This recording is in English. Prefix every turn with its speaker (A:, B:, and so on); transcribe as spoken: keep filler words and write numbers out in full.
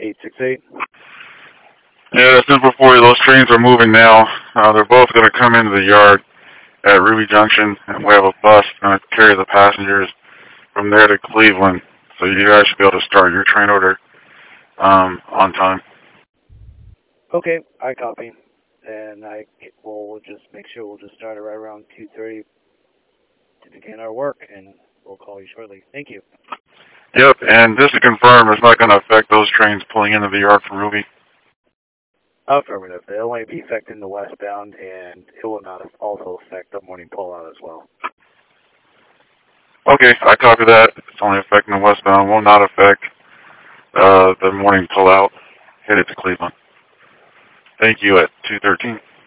A: eight six eight.
B: Yeah, Simple forty, those trains are moving now. Uh, they're both going to come into the yard at Ruby Junction, and we have a bus going to carry the passengers from there to Cleveland. So you guys should be able to start your train order um, on time.
A: Okay, I copy. And I will we'll just make sure we'll just start it right around two thirty to begin our work, and we'll call you shortly. Thank you.
B: Yep, and just to confirm, it's not going to affect those trains pulling into the yard from Ruby?
A: Affirmative. It'll only be affecting the westbound, and it will not also affect the morning pullout as well.
B: Okay, I copy that. It's only affecting the westbound. Will not affect uh, the morning pullout headed to Cleveland. Thank you at two thirteen.